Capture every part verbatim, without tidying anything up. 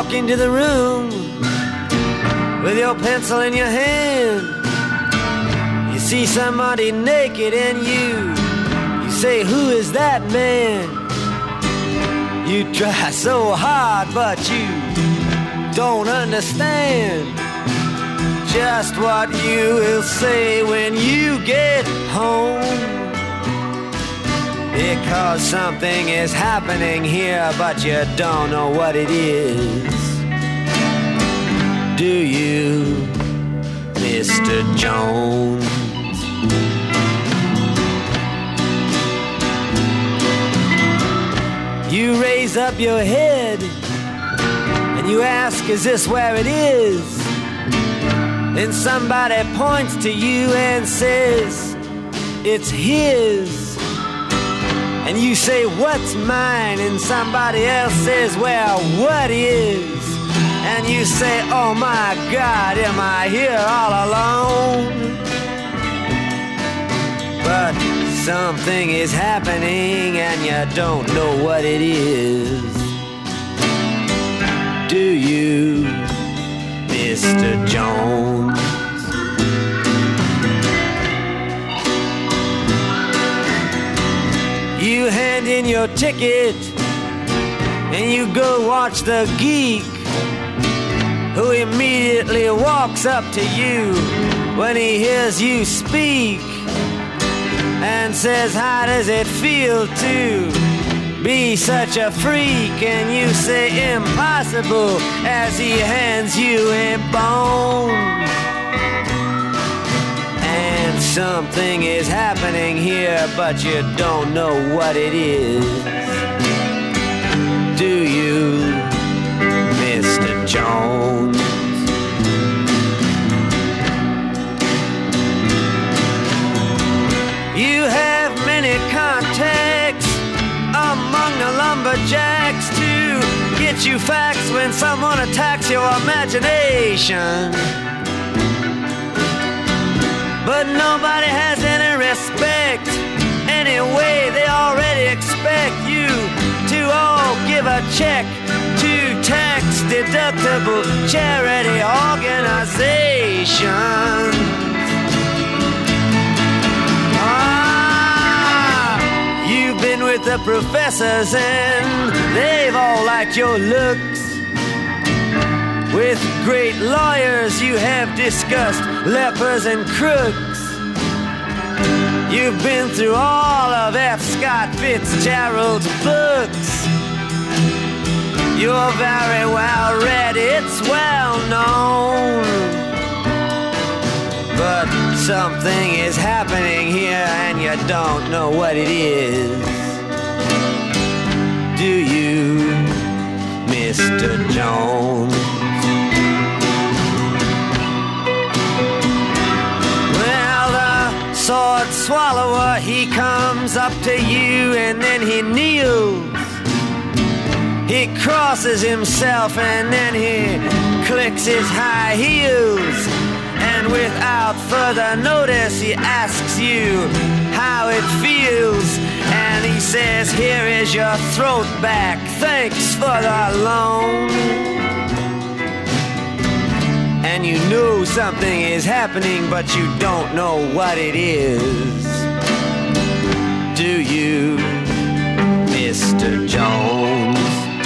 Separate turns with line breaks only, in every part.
walk into the room with your pencil in your hand. You see somebody naked and you, you say, who is that man? You try so hard, but you don't understand just what you will say when you get home. Because something is happening here, but you don't know what it is. Do you, Mister Jones? You raise up your head and you ask, is this where it is? Then somebody points to you and says, it's his. And you say, what's mine? And somebody else says, well, what is? And you say, oh my God, am I here all alone? But something is happening and you don't know what it is. Do you, Mister Jones? You hand in your ticket and you go watch the geek, who immediately walks up to you when he hears you speak and says, how does it feel to be such a freak? And you say, impossible, as he hands you a bone. And something is happening here, but you don't know what it is. Do you, Mister Jones? You have many contacts among the lumberjacks to get you facts when someone attacks your imagination. But nobody has any respect. Anyway, they already expect you to all give a check to tax-deductible charity organizations. Ah, you've been with the professors and they've all liked your looks. With great lawyers you have discussed lepers and crooks. You've been through all of F. Scott Fitzgerald's books. You're very well read, it's well known. But something is happening here and you don't know what it is. Do you, Mister Jones? Sword swallower, he comes up to you and then he kneels. He crosses himself and then he clicks his high heels. And without further notice he asks you how it feels. And he says, here is your throat back, thanks for the loan. And you know something is happening, but you don't know what it is. Do you, Mister Jones?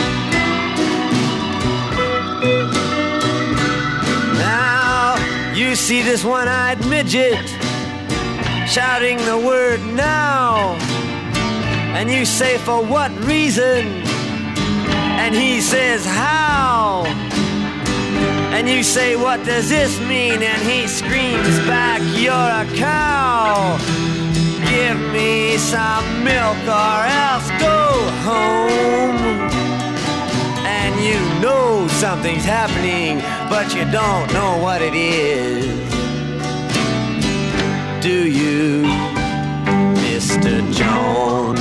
Now, you see this one-eyed midget shouting the word now. And you say, for what reason? And he says, how? And you say, what does this mean? And he screams back, you're a cow. Give me some milk or else go home. And you know something's happening, but you don't know what it is. Do you, Mister Jones?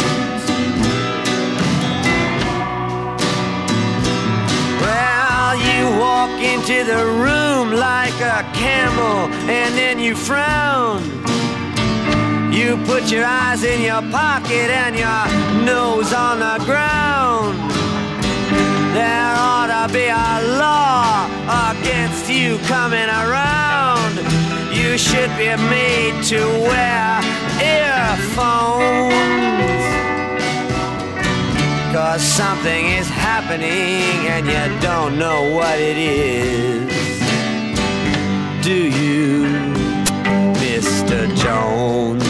Walk into the room like a camel and then you frown. You put your eyes in your pocket and your nose on the ground. There ought to be a you coming around. You should be made to wear earphones, 'cause something is happening and you don't know what it is. Do you, Mister Jones?